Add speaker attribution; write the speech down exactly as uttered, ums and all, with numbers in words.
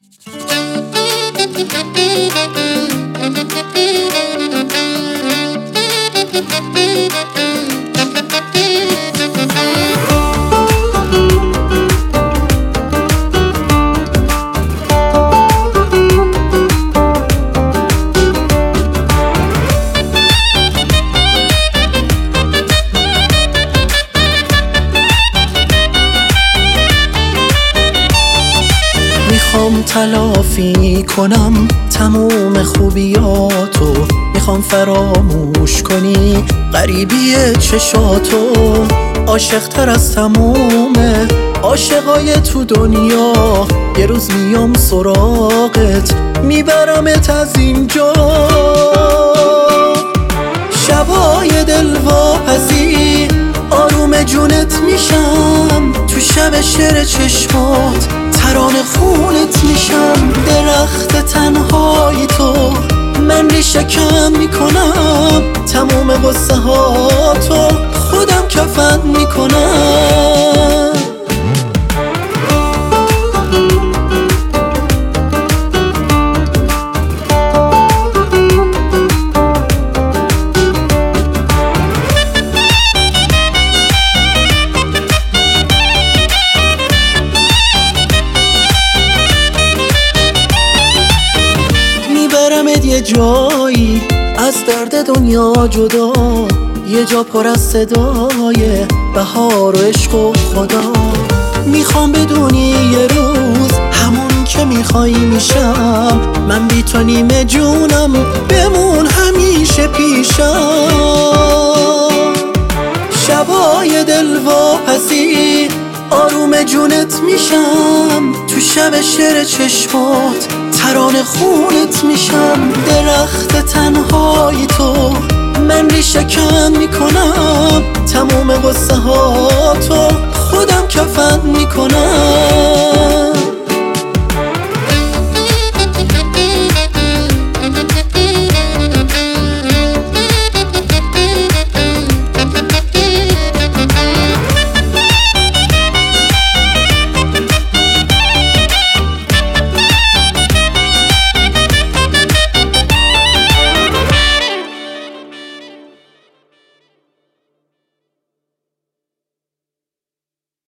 Speaker 1: میخوام تلافی کنم تموم خوبیاتو، میخوام فراموش کنی غریبی چشاتو. عاشق تر از تموم عاشقای تو دنیا، یه روز میام سراغت میبرمت از اینجا. شبای دلواپسی آروم جونت میشم، تو شب شعر چشمات ترانه خونت میشم. درخت تنهای تو من ریشه کم میکنم، تموم قصه ها تو خودم کفن میکنم. یه جایی از درد دنیا جدا، یه جا پر از صدای بهار و عشق و خدا. میخوام بدونی یه روز همون که میخوایی میشم، من بی تو نیمه جونم، بمون همیشه پیشم. شبای دلواپسی آروم جونت میشم، تو شب شعر چشمات ترانه خونت میشم. درخت تنهای تو من ریشه کم میکنم، تموم قصه ها تو خودم کفن میکنم.